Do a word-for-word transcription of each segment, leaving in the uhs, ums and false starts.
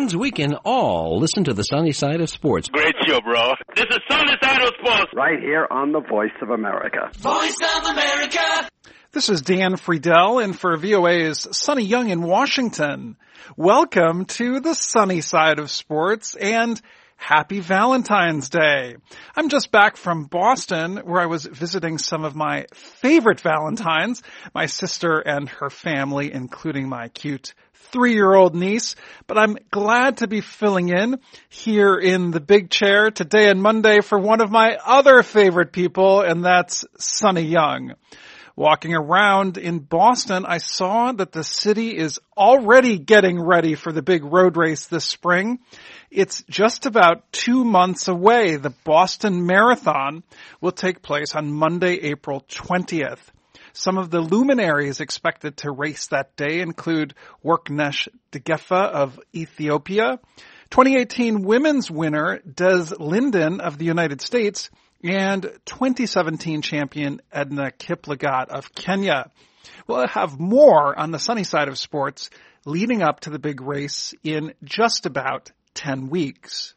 means we can all listen to the sunny side of sports. Great show, bro. This is Sunny Side of Sports. Right here on the Voice of America. Voice of America. This is Dan Friedel in for V O A's Sonny Young in Washington. Welcome to the sunny side of sports and happy Valentine's Day. I'm just back from Boston where I was visiting some of my favorite Valentines, my sister and her family, including my cute three-year-old niece. But I'm glad to be filling in here in the big chair today and Monday for one of my other favorite people, and that's Sonny Young. Walking around in Boston, I saw that the city is already getting ready for the big road race this spring. It's just about two months away. The Boston Marathon will take place on Monday, April twentieth. Some of the luminaries expected to race that day include Worknesh Degefa of Ethiopia, twenty eighteen women's winner Des Linden of the United States, and twenty seventeen champion Edna Kiplagat of Kenya. We'll have more on the sunny side of sports leading up to the big race in just about ten weeks.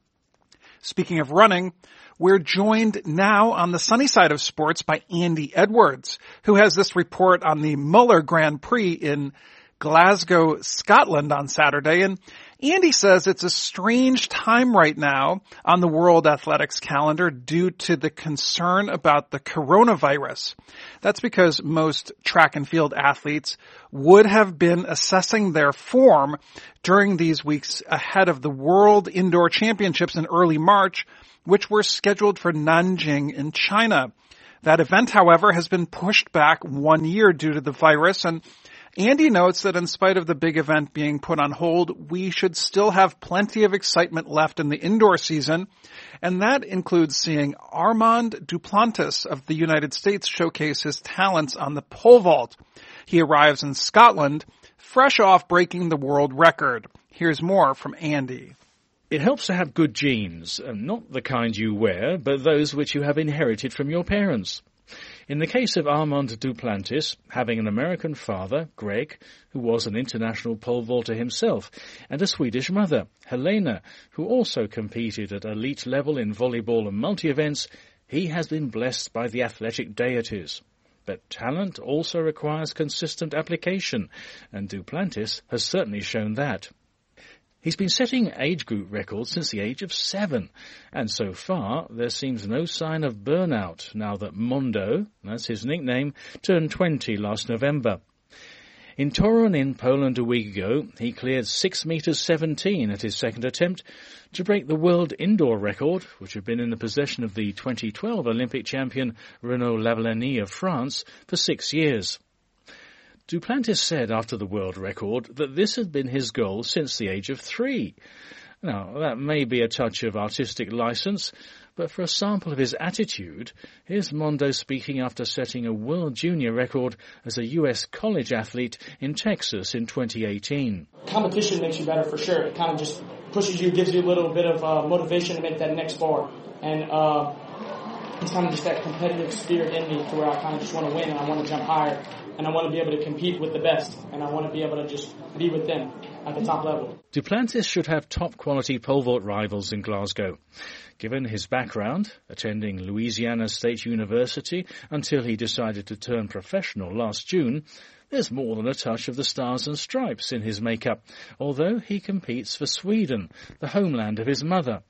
Speaking of running, we're joined now on the sunny side of sports by Andy Edwards, who has this report on the Muller Grand Prix in Glasgow, Scotland on Saturday. And Andy says it's a strange time right now on the World Athletics calendar due to the concern about the coronavirus. That's because most track and field athletes would have been assessing their form during these weeks ahead of the World Indoor Championships in early March, which were scheduled for Nanjing in China. That event, however, has been pushed back one year due to the virus, and Andy notes that in spite of the big event being put on hold, we should still have plenty of excitement left in the indoor season, and that includes seeing Armand Duplantis of the United States showcase his talents on the pole vault. He arrives in Scotland, fresh off breaking the world record. Here's more from Andy. It helps to have good genes, and not the kind you wear, but those which you have inherited from your parents. In the case of Armand Duplantis, having an American father, Greg, who was an international pole vaulter himself, and a Swedish mother, Helena, who also competed at elite level in volleyball and multi-events, he has been blessed by the athletic deities. But talent also requires consistent application, and Duplantis has certainly shown that. He's been setting age group records since the age of seven, and so far there seems no sign of burnout now that Mondo, that's his nickname, turned twenty last November. In Torun in Poland a week ago, he cleared six meters seventeen at his second attempt to break the world indoor record, which had been in the possession of the twenty twelve Olympic champion Renaud Lavillenie of France for six years. Duplantis said after the world record that this had been his goal since the age of three. Now, that may be a touch of artistic license, but for a sample of his attitude, here's Mondo speaking after setting a world junior record as a U S college athlete in Texas in twenty eighteen. Competition makes you better for sure. It kind of just pushes you, gives you a little bit of uh, motivation to make that next bar. And uh, it's kind of just that competitive spirit in me to where I kind of just want to win and I want to jump higher. And I want to be able to compete with the best, and I want to be able to just be with them at the top level. Duplantis should have top-quality pole vault rivals in Glasgow. Given his background, attending Louisiana State University until he decided to turn professional last June, there's more than a touch of the stars and stripes in his makeup, although he competes for Sweden, the homeland of his mother.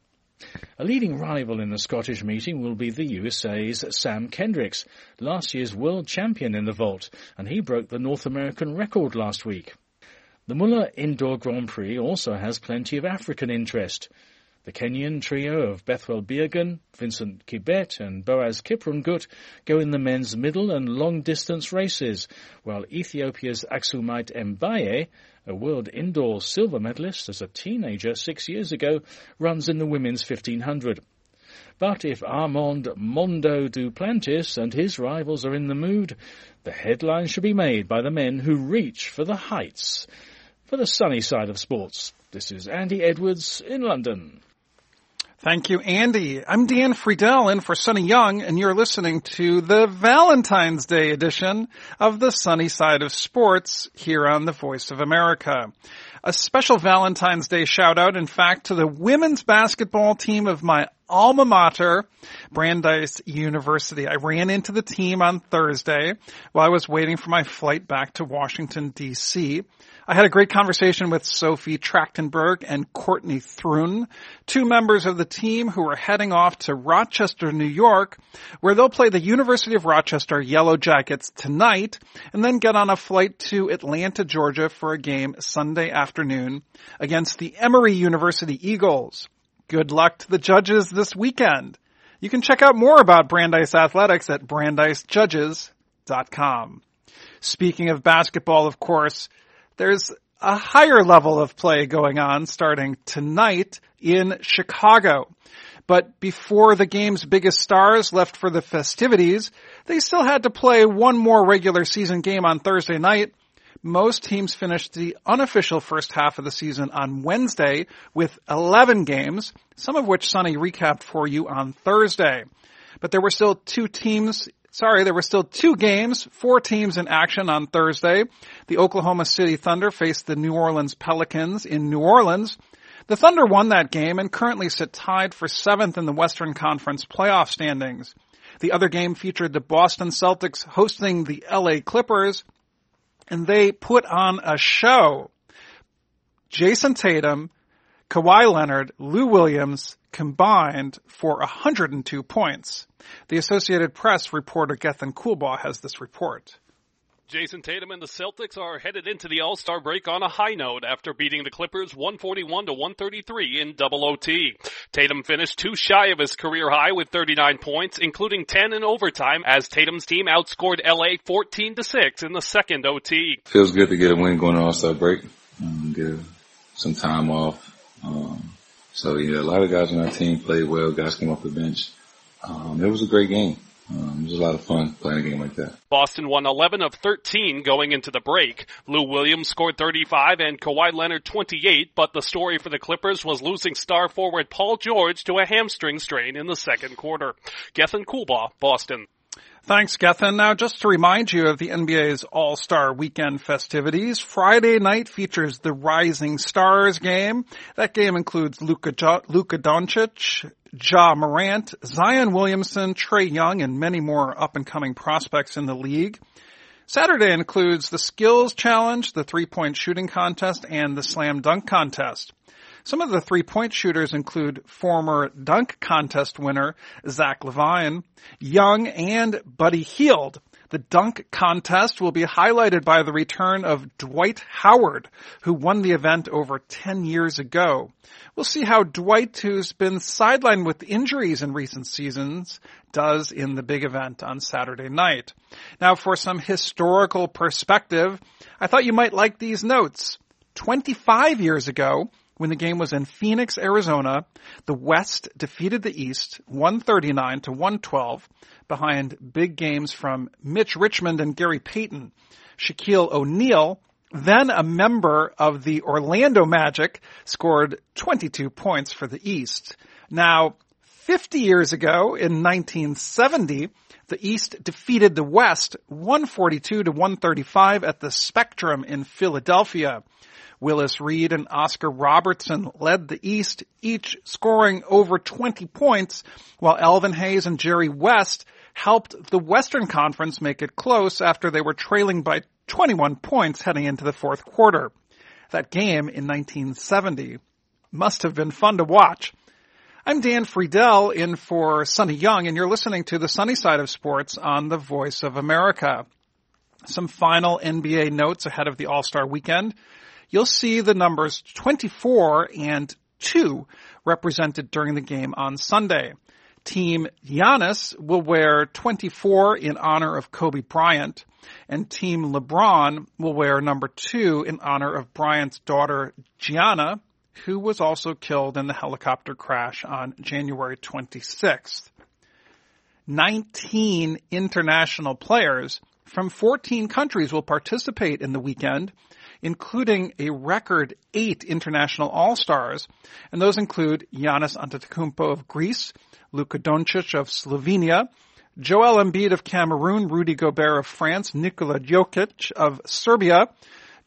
A leading rival in the Scottish meeting will be the U S A's Sam Kendricks, last year's world champion in the vault, and he broke the North American record last week. The Muller Indoor Grand Prix also has plenty of African interest. The Kenyan trio of Bethwell Biergen, Vincent Kibet and Boaz Kiprungut go in the men's middle and long-distance races, while Ethiopia's Aksumite Mbaye, a world indoor silver medalist as a teenager six years ago, runs in the women's fifteen hundred. But if Armand Mondo Duplantis and his rivals are in the mood, the headlines should be made by the men who reach for the heights. For the sunny side of sports, this is Andy Edwards in London. Thank you, Andy. I'm Dan Friedel in for Sonny Young, and you're listening to the Valentine's Day edition of the Sunny Side of Sports here on the Voice of America. A special Valentine's Day shout out, in fact, to the women's basketball team of my alma mater, Brandeis University. I ran into the team on Thursday while I was waiting for my flight back to Washington, D C I had a great conversation with Sophie Trachtenberg and Courtney Thrun, two members of the team who are heading off to Rochester, New York, where they'll play the University of Rochester Yellow Jackets tonight and then get on a flight to Atlanta, Georgia for a game Sunday afternoon against the Emory University Eagles. Good luck to the Judges this weekend. You can check out more about Brandeis Athletics at brandeis judges dot com. Speaking of basketball, of course, there's a higher level of play going on starting tonight in Chicago. But before the game's biggest stars left for the festivities, they still had to play one more regular season game on Thursday night. Most teams finished the unofficial first half of the season on Wednesday with eleven games, some of which Sonny recapped for you on Thursday. But there were still two teams Sorry, there were still two games, four teams in action on Thursday. The Oklahoma City Thunder faced the New Orleans Pelicans in New Orleans. The Thunder won that game and currently sit tied for seventh in the Western Conference playoff standings. The other game featured the Boston Celtics hosting the L A Clippers, and they put on a show. Jason Tatum, Kawhi Leonard, Lou Williams combined for one hundred two points. The Associated Press reporter Gethin Coolbaugh has this report. Jason Tatum and the Celtics are headed into the All-Star break on a high note after beating the Clippers one forty-one to one thirty-three in double O T. Tatum finished too shy of his career high with thirty-nine points, including ten in overtime, as Tatum's team outscored L A fourteen to six in the second O T. Feels good to get a win going to All-Star break, um, get some time off. Um, so yeah, a lot of guys on our team played well. Guys came off the bench. Um, it was a great game. Um, it was a lot of fun playing a game like that. Boston won eleven of thirteen going into the break. Lou Williams scored thirty-five and Kawhi Leonard twenty-eight, but the story for the Clippers was losing star forward Paul George to a hamstring strain in the second quarter. Gethin Coolbaugh, Boston. Thanks, Gethin. Now, just to remind you of the N B A's All-Star Weekend festivities, Friday night features the Rising Stars game. That game includes Luka, jo- Luka Doncic, Ja Morant, Zion Williamson, Trae Young, and many more up-and-coming prospects in the league. Saturday includes the Skills Challenge, the three-point shooting contest, and the Slam Dunk Contest. Some of the three-point shooters include former dunk contest winner Zach LaVine, Young, and Buddy Hield. The dunk contest will be highlighted by the return of Dwight Howard, who won the event over ten years ago. We'll see how Dwight, who's been sidelined with injuries in recent seasons, does in the big event on Saturday night. Now, for some historical perspective, I thought you might like these notes. twenty-five years ago, when the game was in Phoenix, Arizona, the West defeated the East one thirty-nine to one twelve behind big games from Mitch Richmond and Gary Payton. Shaquille O'Neal, then a member of the Orlando Magic, scored twenty-two points for the East. Now, fifty years ago, in nineteen seventy, the East defeated the West one forty-two to one thirty-five at the Spectrum in Philadelphia. Willis Reed and Oscar Robertson led the East, each scoring over twenty points, while Elvin Hayes and Jerry West helped the Western Conference make it close after they were trailing by twenty-one points heading into the fourth quarter. That game in nineteen seventy must have been fun to watch. I'm Dan Friedel in for Sonny Young, and you're listening to the Sunny Side of Sports on the Voice of America. Some final N B A notes ahead of the All-Star Weekend. You'll see the numbers twenty-four and two represented during the game on Sunday. Team Giannis will wear twenty-four in honor of Kobe Bryant, and Team LeBron will wear number two in honor of Bryant's daughter Gianna, who was also killed in the helicopter crash on January twenty-sixth. nineteen international players from fourteen countries will participate in the weekend, including a record eight international all-stars, and those include Giannis Antetokounmpo of Greece, Luka Doncic of Slovenia, Joel Embiid of Cameroon, Rudy Gobert of France, Nikola Jokic of Serbia,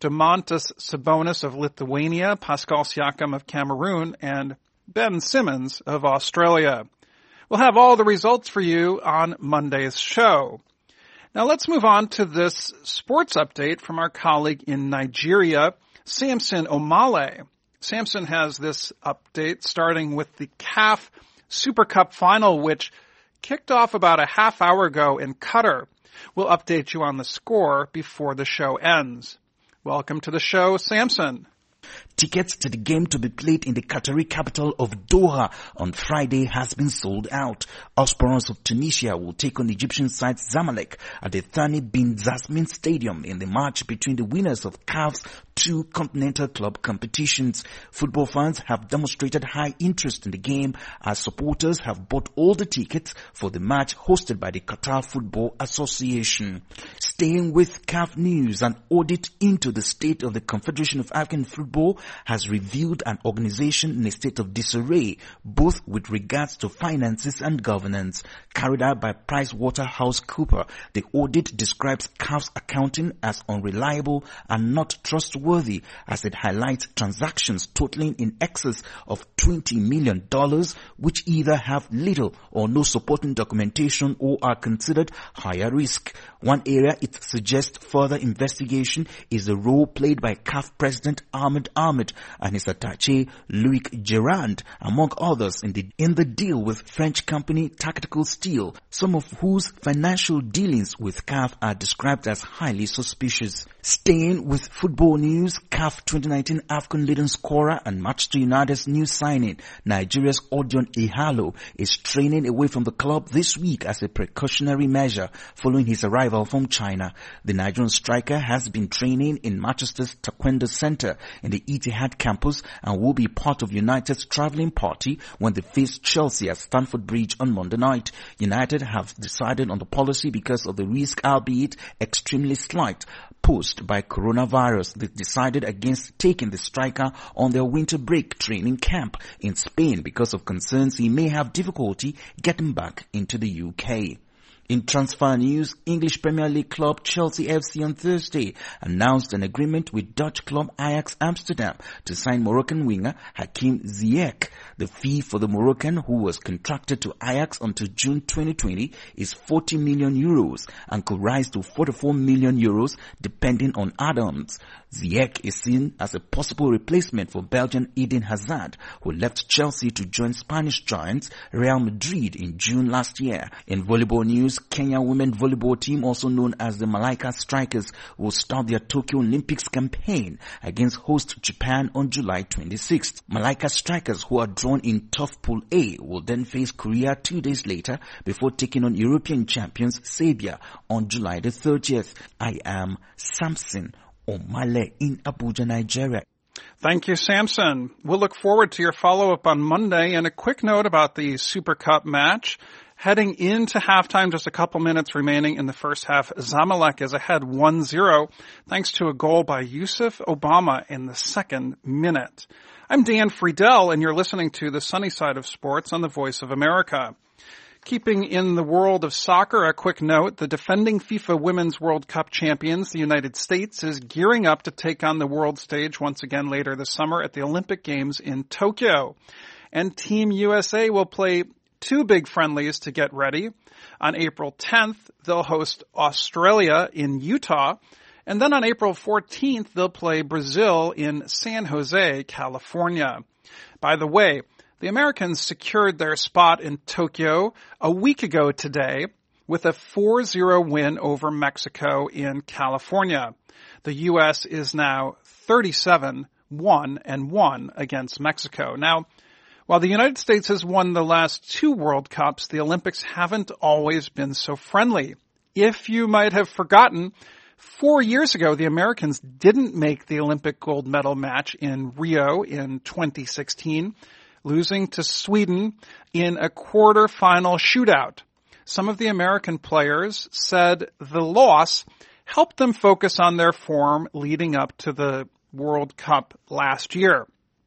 Domantas Sabonis of Lithuania, Pascal Siakam of Cameroon, and Ben Simmons of Australia. We'll have all the results for you on Monday's show. Now let's move on to this sports update from our colleague in Nigeria, Samson Omale. Samson has this update starting with the C A F Super Cup final, which kicked off about a half hour ago in Qatar. We'll update you on the score before the show ends. Welcome to the show, Samson. Tickets to the game to be played in the Qatari capital of Doha on Friday has been sold out. Osporans of Tunisia will take on Egyptian side Zamalek at the Thani bin Zasmin Stadium in the match between the winners of C A F's two continental club competitions. Football fans have demonstrated high interest in the game as supporters have bought all the tickets for the match hosted by the Qatar Football Association. Staying with C A F news, an audit into the state of the Confederation of African Football has revealed an organization in a state of disarray, both with regards to finances and governance. Carried out by PricewaterhouseCoopers, the audit describes C A F's accounting as unreliable and not trustworthy, as it highlights transactions totaling in excess of twenty million dollars, which either have little or no supporting documentation or are considered higher risk. One area it suggests further investigation is the role played by C A F President Ahmed Ahmed and his attaché Loic Gerand, among others, in the in the deal with French company Tactical Steel, some of whose financial dealings with C A F are described as highly suspicious. Staying with football news, C A F twenty nineteen AFCON leading scorer and Manchester United's new signing, Nigeria's Odion Ighalo, is training away from the club this week as a precautionary measure following his arrival from China. The Nigerian striker has been training in Manchester's Taekwondo Center in the Etihad campus and will be part of United's travelling party when they face Chelsea at Stamford Bridge on Monday night. United have decided on the policy because of the risk, albeit extremely slight, posed by coronavirus. They decided against taking the striker on their winter break training camp in Spain because of concerns he may have difficulty getting back into the U K. In transfer news, English Premier League club Chelsea F C on Thursday announced an agreement with Dutch club Ajax Amsterdam to sign Moroccan winger Hakim Ziyech. The fee for the Moroccan, who was contracted to Ajax until June twenty twenty, is forty million euros and could rise to forty-four million euros depending on add-ons. Ziyech is seen as a possible replacement for Belgian Eden Hazard, who left Chelsea to join Spanish giants Real Madrid in June last year. In volleyball news, Kenya women volleyball team, also known as the Malaika Strikers, will start their Tokyo Olympics campaign against host Japan on July twenty-sixth. Malaika Strikers, who are drawn in tough Pool A, will then face Korea two days later before taking on European champions Serbia on July the thirtieth. I am Samson Omale in Abuja, Nigeria. Thank you, Samson. We'll look forward to your follow-up on Monday. And a quick note about the Super Cup match. Heading into halftime, just a couple minutes remaining in the first half, Zamalek is ahead one zero thanks to a goal by Yusuf Obama in the second minute. I'm Dan Friedel, and you're listening to The Sunny Side of Sports on the Voice of America. Keeping in the world of soccer, a quick note, the defending FIFA Women's World Cup champions, the United States, is gearing up to take on the world stage once again later this summer at the Olympic Games in Tokyo. And Team U S A will play two big friendlies to get ready. On April tenth, they'll host Australia in Utah. And then on April fourteenth, they'll play Brazil in San Jose, California. By the way, the Americans secured their spot in Tokyo a week ago today with a four zero win over Mexico in California. The U S is now thirty-seven one and one against Mexico. Now, while the United States has won the last two World Cups, the Olympics haven't always been so friendly. If you might have forgotten, four years ago, the Americans didn't make the Olympic gold medal match in Rio in twenty sixteen. Losing to Sweden in a quarter-final shootout. Some of the American players said the loss helped them focus on their form leading up to the World Cup last year.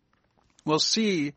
We'll see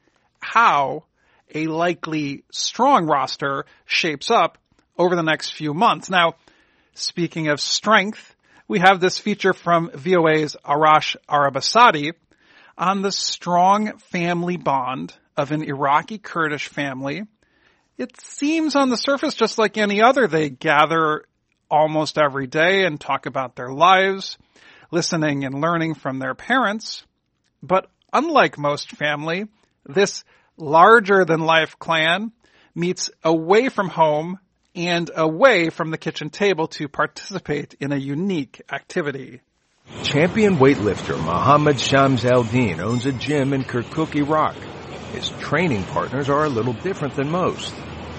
how a likely strong roster shapes up over the next few months. Now, speaking of strength, We have this feature from V O A's Arash Arabasadi on the strong family bond of an Iraqi Kurdish family. It seems on the surface just like any other. They gather almost every day and talk about their lives, listening and learning from their parents. But unlike most family, this larger-than-life clan meets away from home and away from the kitchen table to participate in a unique activity. Champion weightlifter Mohammed Shams Eldin owns a gym in Kirkuk, Iraq. His training partners are a little different than most.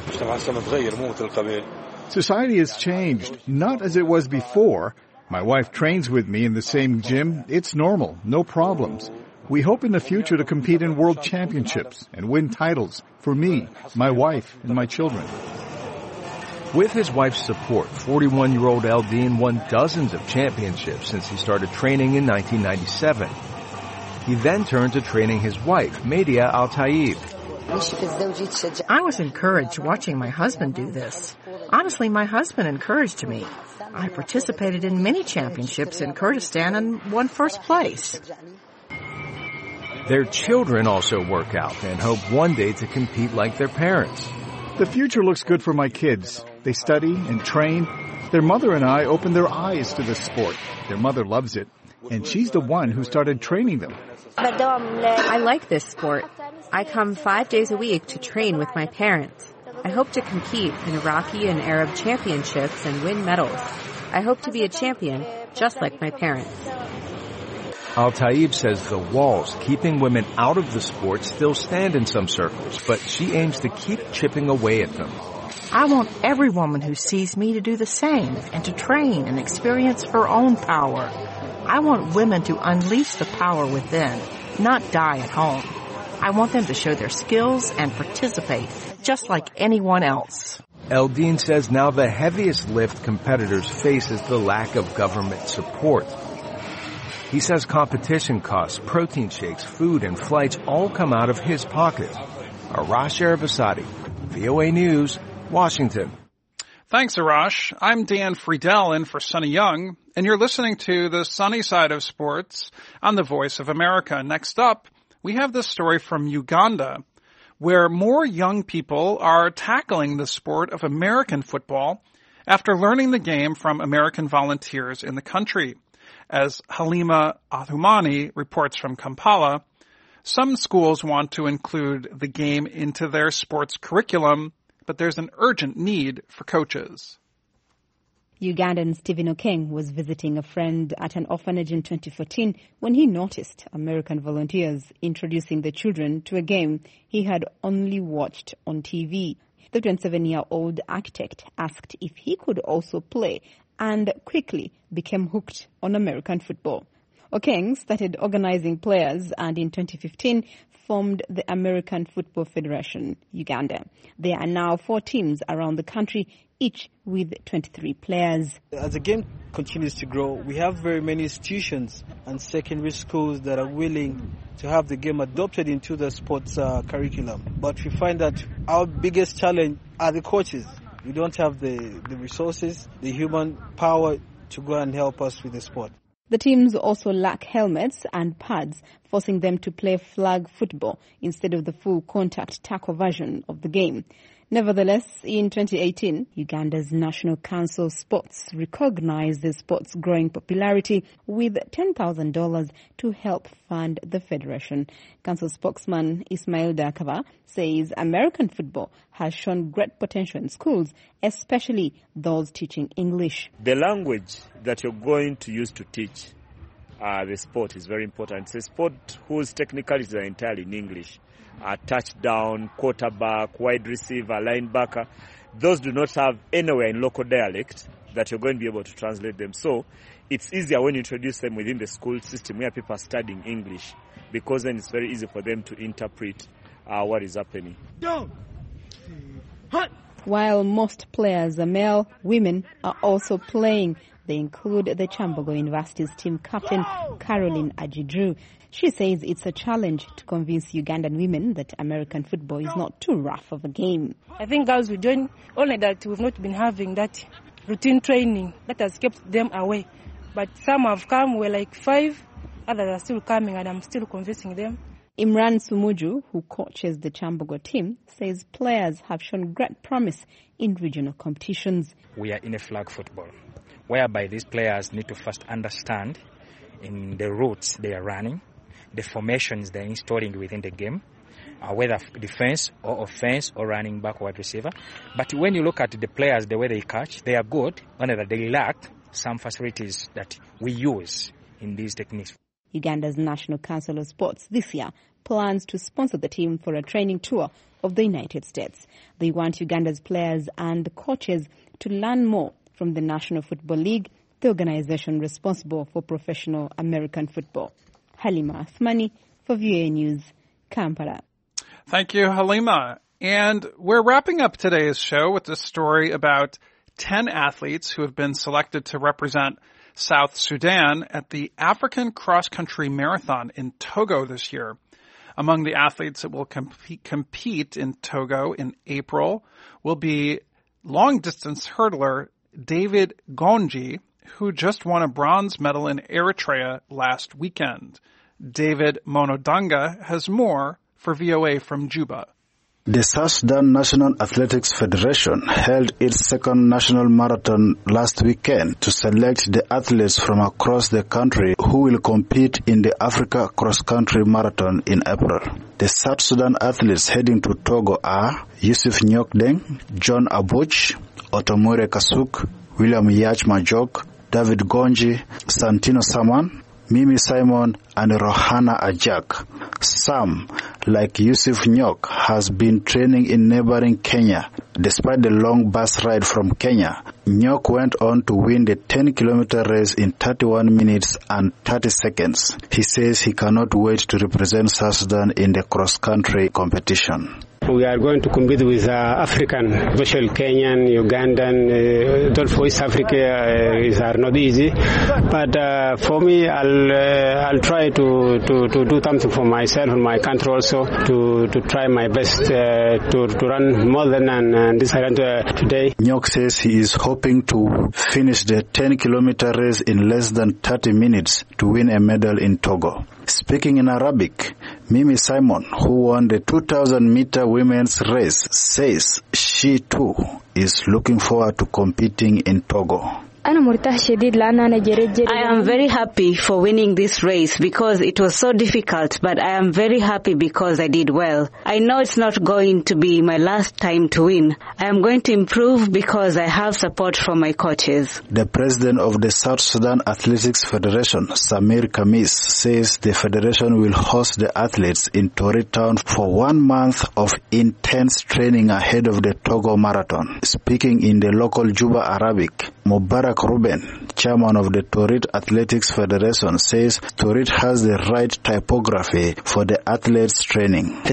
Society has changed, not as it was before. My wife trains with me in the same gym. It's normal, no problems. We hope in the future to compete in world championships and win titles for me, my wife, and my children. With his wife's support, forty-one-year-old Eldin won dozens of championships since he started training in nineteen ninety-seven. He then turned to training his wife, Media Al-Taib. I was encouraged watching my husband do this. Honestly, my husband encouraged me. I participated in many championships in Kurdistan and won first place. Their children also work out and hope one day to compete like their parents. The future looks good for my kids. They study and train. Their mother and I opened their eyes to the sport. Their mother loves it, and she's the one who started training them. I like this sport. I come five days a week to train with my parents. I hope to compete in Iraqi and Arab championships and win medals. I hope to be a champion, just like my parents. Al-Taib says the walls keeping women out of the sport still stand in some circles, but she aims to keep chipping away at them. I want every woman who sees me to do the same and to train and experience her own power. I want women to unleash the power within, not die at home. I want them to show their skills and participate, just like anyone else. Eldin says now the heaviest lift competitors face is the lack of government support. He says competition costs, protein shakes, food, and flights all come out of his pocket. Arash Arabasadi, V O A News, Washington. Thanks, Arash. I'm Dan Friedel in for Sonny Young, and you're listening to the Sunny Side of Sports on the Voice of America. Next up, we have this story from Uganda, where more young people are tackling the sport of American football after learning the game from American volunteers in the country. As Halima Athumani reports from Kampala, some schools want to include the game into their sports curriculum, but there's an urgent need for coaches. Ugandan Stephen Okeng was visiting a friend at an orphanage in twenty fourteen when he noticed American volunteers introducing the children to a game he had only watched on T V. The twenty-seven-year-old architect asked if he could also play and quickly became hooked on American football. Okeng started organizing players and in twenty fifteen formed the American Football Federation, Uganda. There are now four teams around the country, each with twenty-three players. As the game continues to grow, we have very many institutions and secondary schools that are willing to have the game adopted into the sports uh, curriculum. But we find that our biggest challenge are the coaches. We don't have the, the resources, the human power to go and help us with the sport. The teams also lack helmets and pads, forcing them to play flag football instead of the full contact tackle version of the game. Nevertheless, in twenty eighteen, Uganda's National Council of Sports recognized the sport's growing popularity with ten thousand dollars to help fund the federation. Council spokesman Ismail Dakava says American football has shown great potential in schools, especially those teaching English. The language that you're going to use to teach uh, the sport is very important. It's a sport whose technicalities are entirely in English. A touchdown, quarterback, wide receiver, linebacker. Those do not have anywhere in local dialect that you're going to be able to translate them. So it's easier when you introduce them within the school system where people are studying English, because then it's very easy for them to interpret uh, what is happening. While most players are male, women are also playing. They include the Chambogo University's team captain, Caroline Ajidru. She says it's a challenge to convince Ugandan women that American football is not too rough of a game. I think girls will join, only that we've not been having that routine training that has kept them away. But some have come, we're like five, others are still coming, and I'm still convincing them. Imran Sumuju, who coaches the Chambogo team, says players have shown great promise in regional competitions. We are in a flag football, whereby these players need to first understand in the routes they are running, the formations they're installing within the game, uh, whether defense or offense or running back or wide receiver. But when you look at the players, the way they catch, they are good, only that they lack some facilities that we use in these techniques. Uganda's National Council of Sports this year plans to sponsor the team for a training tour of the United States. They want Uganda's players and coaches to learn more from the National Football League, the organization responsible for professional American football. Halima Athmani for V O A News, Kampala. Thank you, Halima. And we're wrapping up today's show with a story about ten athletes who have been selected to represent South Sudan at the African Cross-Country Marathon in Togo this year. Among the athletes that will compete, compete in Togo in April will be long-distance hurdler David Gonji, who just won a bronze medal in Eritrea last weekend. David Monodanga has more for V O A from Juba. The South Sudan National Athletics Federation held its second national marathon last weekend to select the athletes from across the country who will compete in the Africa Cross-Country Marathon in April. The South Sudan athletes heading to Togo are Yusuf Nyokdeng, John Abuch, Otomure Kasuk, William Yach Majok, David Gonji, Santino Saman, Mimi Simon, and Rohana Ajak. Sam, like Yusuf Nyok, has been training in neighboring Kenya. Despite the long bus ride from Kenya, Nyok went on to win the ten kilometer race in thirty-one minutes and thirty seconds. He says he cannot wait to represent South Sudan in the cross-country competition. We are going to compete with uh, African, especially Kenyan, Ugandan, uh, though for East Africa uh, is are not easy. But uh, for me, I'll uh, I'll try to, to, to do something for myself and my country also, to, to try my best uh, to, to run more than uh, this I ran uh, today. Nyok says he is hoping to finish the ten kilometer race in less than thirty minutes to win a medal in Togo. Speaking in Arabic, Mimi Simon, who won the two thousand meter women's race, says she too is looking forward to competing in Togo. I am very happy for winning this race because it was so difficult, but I am very happy because I did well. I know it's not going to be my last time to win. I am going to improve because I have support from my coaches. The president of the South Sudan Athletics Federation, Samir Kamis, says the federation will host the athletes in Torit Town for one month of intense training ahead of the Togo Marathon. Speaking in the local Juba Arabic, Mubarak Ruben, chairman of the Torit Athletics Federation, says Torit has the right typography for the athletes' training. In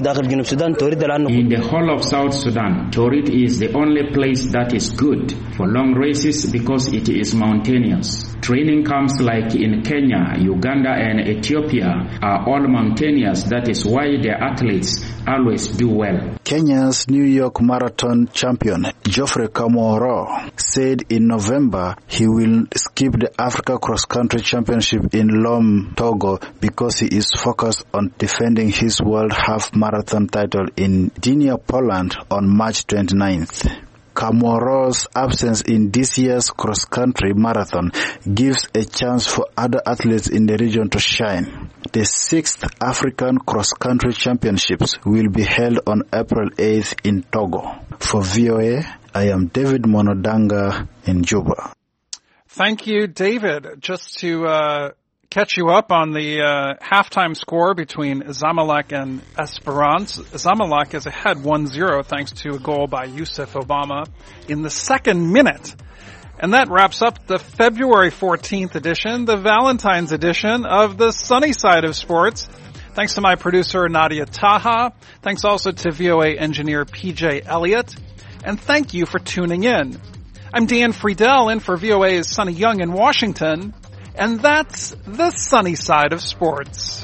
the whole of South Sudan, Torit is the only place that is good for long races because it is mountainous. Training camps like in Kenya, Uganda and Ethiopia are all mountainous. That is why the athletes always do well. Kenya's New York Marathon champion, Geoffrey Kamworor, said in November he will skip the Africa Cross Country Championship in Lome, Togo, because he is focused on defending his World Half Marathon title in Gdynia, Poland on March twenty-ninth. Kamworor's absence in this year's cross-country marathon gives a chance for other athletes in the region to shine. The sixth African Cross-Country Championships will be held on April eighth in Togo. For V O A, I am David Monodanga in Juba. Thank you, David. Just to uh, catch you up on the uh, halftime score between Zamalek and Esperance. Zamalek is ahead one zero thanks to a goal by Yusuf Obama in the second minute. And that wraps up the February fourteenth edition, the Valentine's edition of the Sunny Side of Sports. Thanks to my producer, Nadia Taha. Thanks also to V O A engineer P J Elliott. And thank you for tuning in. I'm Dan Friedel in for V O A's Sonny Young in Washington. And that's the Sunny Side of Sports.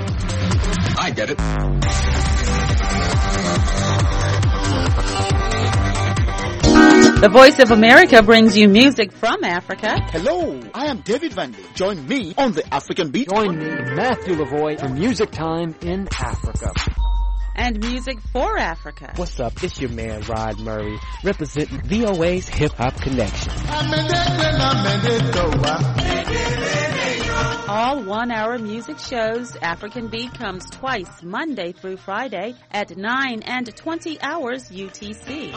I get it. The Voice of America brings you music from Africa. Hello, I am David Vandy. Join me on the African Beat. Join me, Matthew Lavoy, for Music Time in Africa. And music for Africa. What's up? It's your man, Rod Murray, representing V O A's Hip Hop Connection. All one-hour music shows. African Beat comes twice, Monday through Friday, at nine and twenty hours U T C.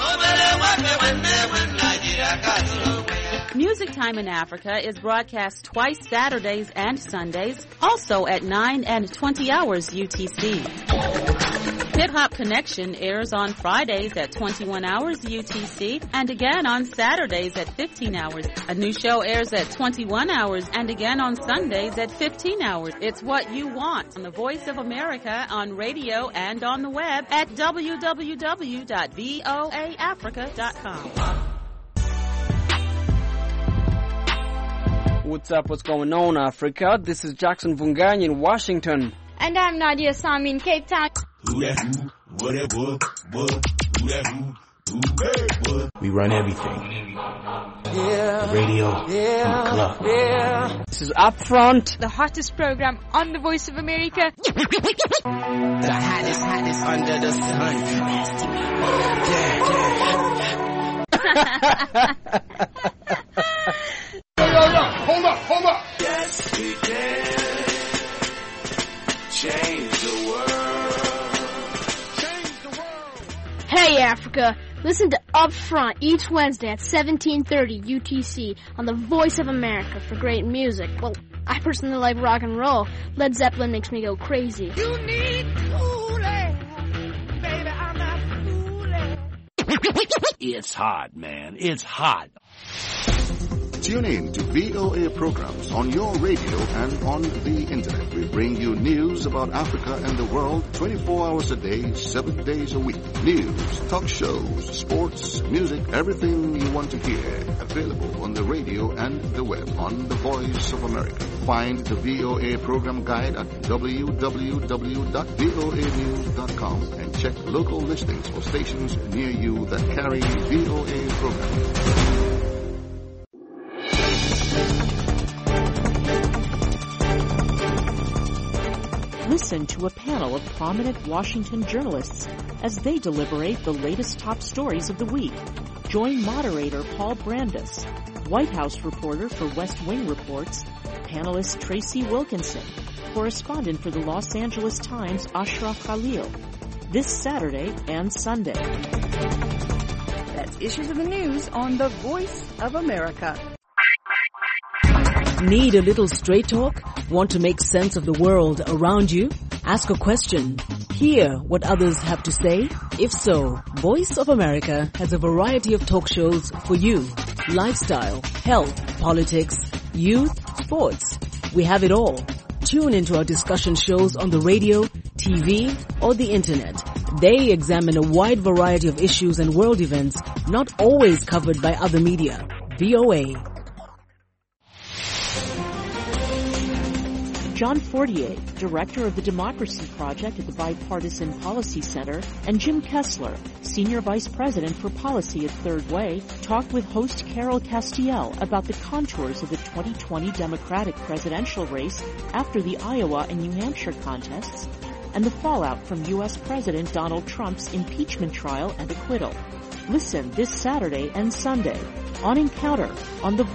Music Time in Africa is broadcast twice Saturdays and Sundays, also at nine and twenty hours U T C. Hip Hop Connection airs on Fridays at twenty-one hours U T C and again on Saturdays at fifteen hours. A new show airs at twenty-one hours and again on Sundays at fifteen hours. It's what you want on the Voice of America on radio and on the web at w w w dot voa africa dot com. What's up? What's going on, Africa? This is Jackson Vungani in Washington. And I'm Nadia Sami in Cape Town. We run everything. Yeah. The radio, yeah. and the club. Yeah. This is Upfront, the hottest program on the Voice of America. The hottest, hottest under the sun. Yo, yo, yo, hold up, hold up. Yes, we can change the world. Change the world. Hey, Africa. Listen to Upfront each Wednesday at seventeen thirty U T C on the Voice of America for great music. Well, I personally like rock and roll. Led Zeppelin makes me go crazy. You need cooling, baby, I'm not fooling. It's hot, man. It's hot. Tune in to V O A programs on your radio and on the internet. We bring you news about Africa and the world twenty-four hours a day, seven days a week. News, talk shows, sports, music, everything you want to hear. Available on the radio and the web on the Voice of America. Find the V O A program guide at w w w dot voa news dot com and check local listings for stations near you that carry V O A programs. Listen to a panel of prominent Washington journalists as they deliberate the latest top stories of the week. Join moderator Paul Brandus, White House reporter for West Wing Reports, panelist Tracy Wilkinson, correspondent for the Los Angeles Times Ashraf Khalil, this Saturday and Sunday. That's Issues of the News on the Voice of America. Need a little straight talk? Want to make sense of the world around you? Ask a question. Hear what others have to say? If so, Voice of America has a variety of talk shows for you. Lifestyle, health, politics, youth, sports. We have it all. Tune into our discussion shows on the radio, T V, or the internet. They examine a wide variety of issues and world events not always covered by other media. V O A. John Fortier, director of the Democracy Project at the Bipartisan Policy Center, and Jim Kessler, senior vice president for policy at Third Way, talked with host Carol Castiel about the contours of the twenty twenty Democratic presidential race after the Iowa and New Hampshire contests, and the fallout from U S President Donald Trump's impeachment trial and acquittal. Listen this Saturday and Sunday on Encounter on the